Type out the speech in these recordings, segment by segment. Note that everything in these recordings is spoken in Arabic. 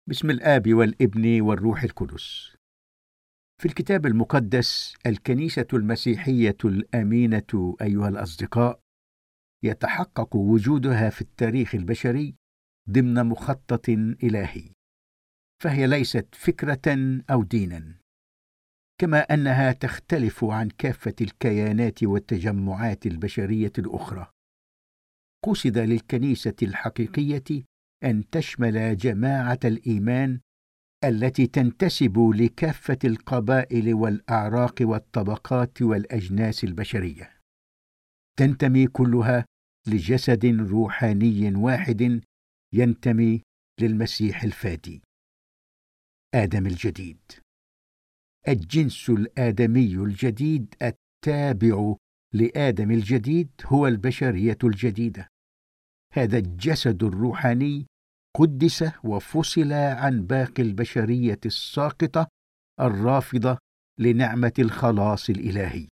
باسم الآب والابن والروح القدس. في الكتاب المقدس الكنيسة المسيحية الأمينة أيها الأصدقاء يتحقق وجودها في التاريخ البشري ضمن مخطط إلهي، فهي ليست فكرة أو دينا، كما أنها تختلف عن كافة الكيانات والتجمعات البشرية الأخرى. قصد للكنيسة الحقيقية أن تشمل جماعة الإيمان التي تنتسب لكافة القبائل والأعراق والطبقات والأجناس البشرية، تنتمي كلها لجسد روحاني واحد ينتمي للمسيح الفادي، آدم الجديد، الجنس الآدمي الجديد التابع لآدم الجديد هو البشرية الجديدة. هذا الجسد الروحاني قدس وفصل عن باقي البشرية الساقطة الرافضة لنعمة الخلاص الإلهي.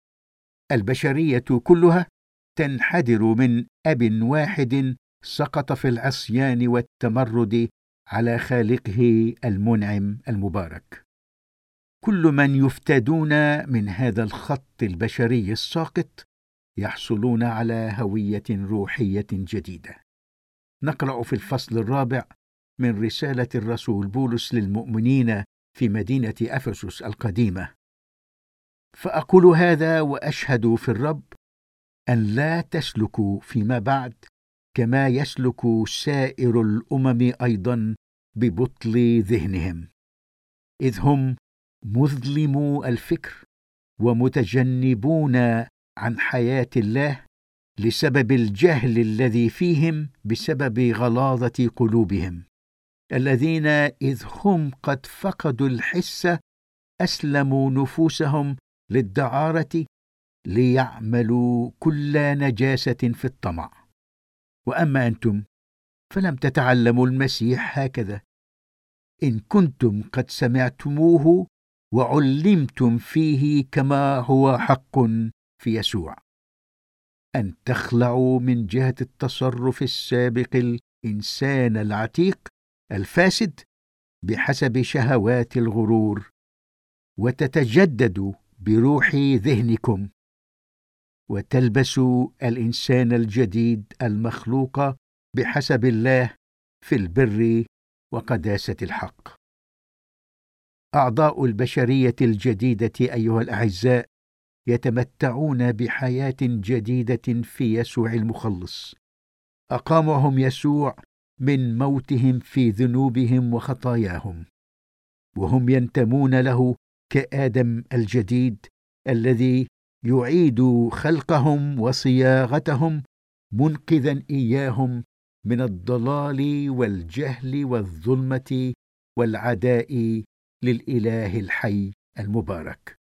البشرية كلها تنحدر من أب واحد سقط في العصيان والتمرد على خالقه المنعم المبارك. كل من يفتدون من هذا الخط البشري الساقط يحصلون على هوية روحية جديدة. نقرأ في الفصل 4 من رسالة الرسول بولس للمؤمنين في مدينة أفسس القديمة: فأقول هذا وأشهد في الرب أن لا تسلكوا فيما بعد كما يسلك سائر الأمم أيضا ببطل ذهنهم، إذ هم مظلمو الفكر ومتجنبون عن حياة الله لسبب الجهل الذي فيهم بسبب غلاظة قلوبهم، الذين إذ هم قد فقدوا الحس أسلموا نفوسهم للدعارة ليعملوا كل نجاسة في الطمع. وأما أنتم فلم تتعلموا المسيح هكذا، إن كنتم قد سمعتموه وعلمتم فيه كما هو حق في يسوع، أن تخلعوا من جهة التصرف السابق الإنسان العتيق الفاسد بحسب شهوات الغرور، وتتجددوا بروح ذهنكم، وتلبسوا الإنسان الجديد المخلوق بحسب الله في البر وقداسة الحق. أعضاء البشرية الجديدة أيها الأعزاء يتمتعون بحياة جديدة في يسوع المخلص. أقامهم يسوع من موتهم في ذنوبهم وخطاياهم، وهم ينتمون له كآدم الجديد الذي يعيد خلقهم وصياغتهم، منقذا إياهم من الضلال والجهل والظلمة والعداء للإله الحي المبارك.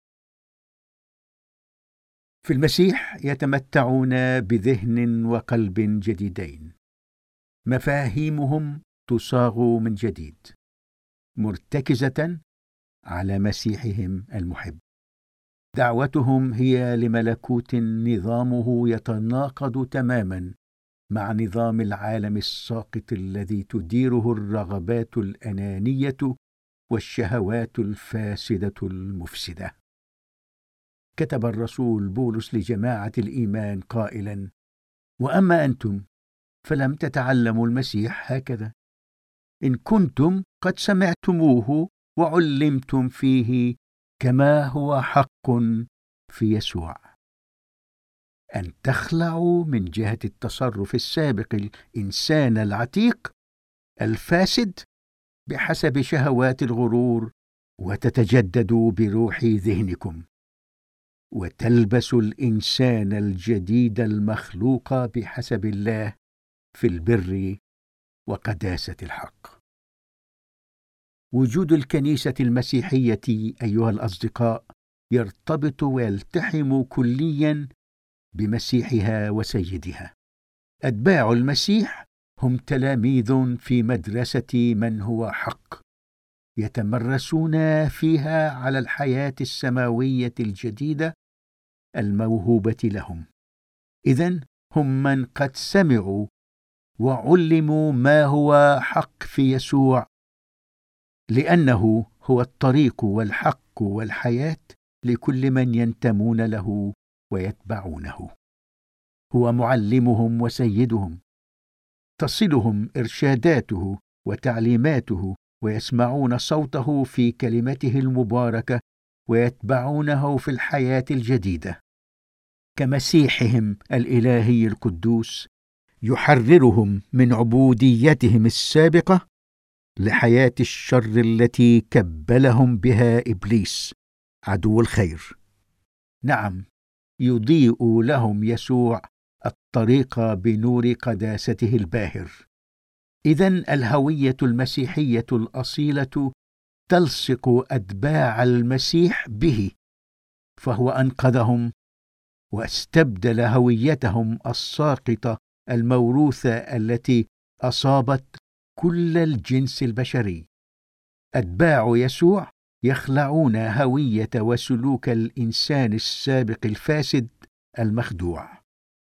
في المسيح يتمتعون بذهن وقلب جديدين، مفاهيمهم تصاغ من جديد، مرتكزة على مسيحهم المحب. دعوتهم هي لملكوت نظامه يتناقض تماما مع نظام العالم الساقط الذي تديره الرغبات الأنانية والشهوات الفاسدة المفسدة. كتب الرسول بولس لجماعة الإيمان قائلا: وأما أنتم فلم تتعلموا المسيح هكذا، إن كنتم قد سمعتموه وعلمتم فيه كما هو حق في يسوع، أن تخلعوا من جهة التصرف السابق الإنسان العتيق الفاسد بحسب شهوات الغرور، وتتجددوا بروح ذهنكم، وتلبسوا الإنسان الجديد المخلوق بحسب الله في البر وقداسة الحق. وجود الكنيسة المسيحية أيها الأصدقاء يرتبط ويلتحم كليا بمسيحها وسيدها. أتباع المسيح هم تلاميذ في مدرسة من هو حق، يتمرسون فيها على الحياة السماوية الجديدة الموهوبة لهم. إذن هم من قد سمعوا وعلموا ما هو حق في يسوع لأنه هو الطريق والحق والحياة لكل من ينتمون له ويتبعونه. هو معلمهم وسيدهم، تصلهم إرشاداته وتعليماته، ويسمعون صوته في كلمته المباركة ويتبعونه في الحياة الجديدة. كمسيحهم الإلهي القدوس يحررهم من عبوديتهم السابقة لحياة الشر التي كبلهم بها إبليس عدو الخير. نعم، يضيء لهم يسوع الطريق بنور قداسته الباهر. إذن الهوية المسيحية الأصيلة تلصق أتباع المسيح به، فهو أنقذهم واستبدل هويتهم الساقطة الموروثة التي أصابت كل الجنس البشري. أتباع يسوع يخلعون هوية وسلوك الإنسان السابق الفاسد المخدوع.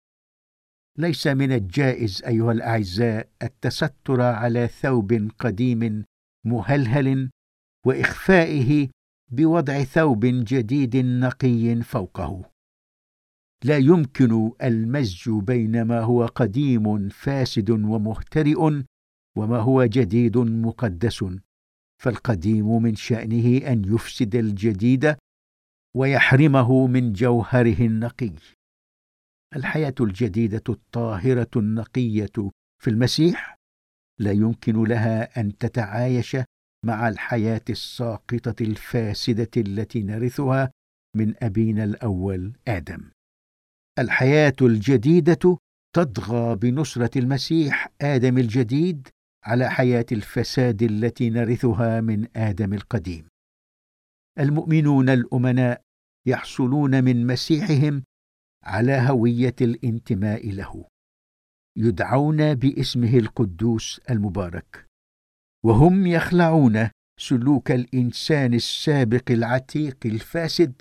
ليس من الجائز أيها الأعزاء التستر على ثوب قديم مهلهل وإخفائه بوضع ثوب جديد نقي فوقه. لا يمكن المزج بين ما هو قديم فاسد ومهترئ وما هو جديد مقدس، فالقديم من شأنه أن يفسد الجديد ويحرمه من جوهره النقي. الحياة الجديدة الطاهرة النقية في المسيح لا يمكن لها أن تتعايش مع الحياة الساقطة الفاسدة التي نرثها من أبينا الأول آدم. الحياة الجديدة تطغى بنصرة المسيح آدم الجديد على حياة الفساد التي نرثها من آدم القديم. المؤمنون الأمناء يحصلون من مسيحهم على هوية الانتماء له، يدعون باسمه القدوس المبارك، وهم يخلعون سلوك الإنسان السابق العتيق الفاسد،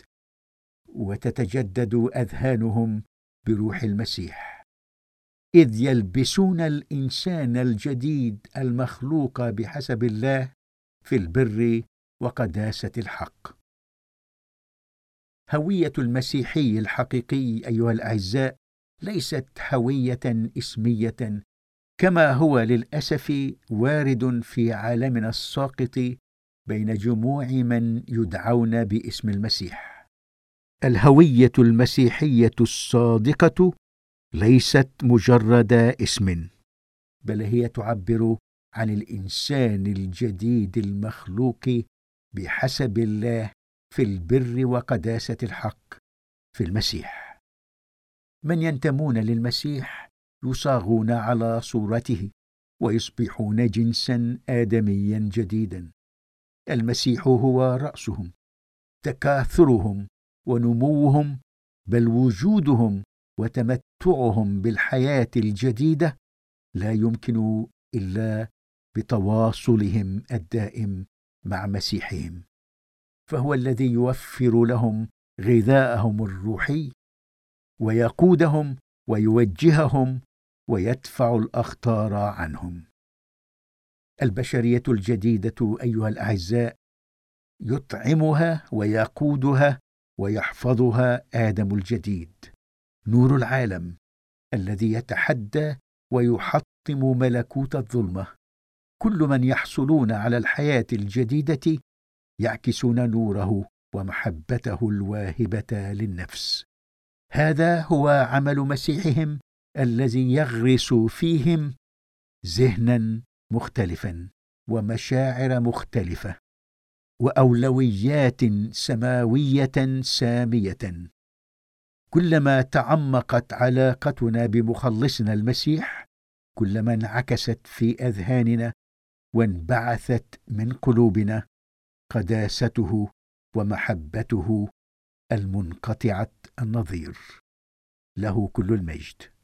وتتجدد أذهانهم بروح المسيح، إذ يلبسون الإنسان الجديد المخلوق بحسب الله في البر وقداسة الحق. هوية المسيحي الحقيقي أيها الأعزاء ليست هوية اسمية كما هو للأسف وارد في عالمنا الساقط بين جموع من يدعون باسم المسيح. الهوية المسيحية الصادقة ليست مجرد اسم، بل هي تعبر عن الإنسان الجديد المخلوق بحسب الله في البر وقداسة الحق في المسيح. من ينتمون للمسيح يصاغون على صورته ويصبحون جنسا آدميا جديدا. المسيح هو رأسهم، تكاثرهم ونموهم، بل وجودهم وتمتعهم بالحياة الجديدة لا يمكن إلا بتواصلهم الدائم مع مسيحهم، فهو الذي يوفر لهم غذاءهم الروحي ويقودهم ويوجههم ويدفع الأخطار عنهم. البشرية الجديدة أيها الأعزاء يطعمها ويقودها ويحفظها آدم الجديد، نور العالم الذي يتحدى ويحطم ملكوت الظلمة. كل من يحصلون على الحياة الجديدة يعكسون نوره ومحبته الواهبة للنفس. هذا هو عمل مسيحهم الذي يغرس فيهم ذهنا مختلفا ومشاعر مختلفة وأولويات سماوية سامية. كلما تعمقت علاقتنا بمخلصنا المسيح، كلما انعكست في أذهاننا وانبعثت من قلوبنا قداسته ومحبته المنقطعة النظير. له كل المجد.